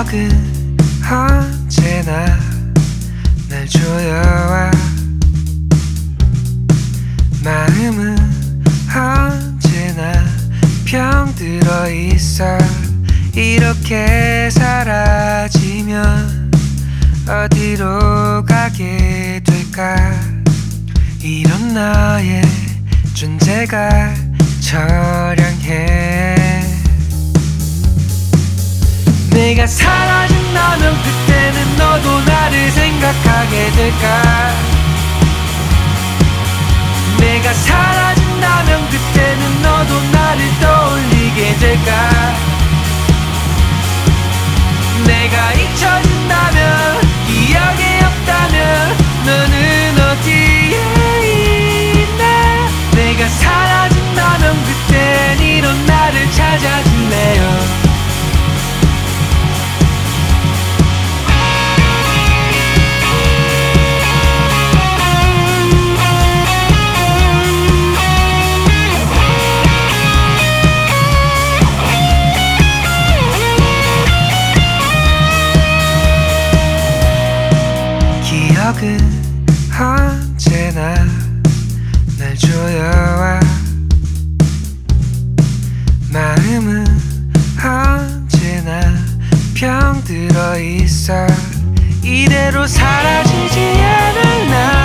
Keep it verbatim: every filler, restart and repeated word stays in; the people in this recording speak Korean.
기억은 언제나 날 조여와 마음은 언제나 병들어 있어. 이렇게 사라지면 어디로 가게 될까. 이런 나의 존재가 처량해. 내가 사라진다면 그때는 너도 나를 생각하게 될까. 내가 사라진다면 그때는 너도 나를 떠올리게 될까. 내가 잊혀진다면, 기억이 없다면 너는 어디에 있나. 내가 사라진다면 그땐 이런 나를 찾아줄래요. 기억은 언제나 날 조여와 마음은 언제나 병들어 있어. 이대로 사라지지 않을 나.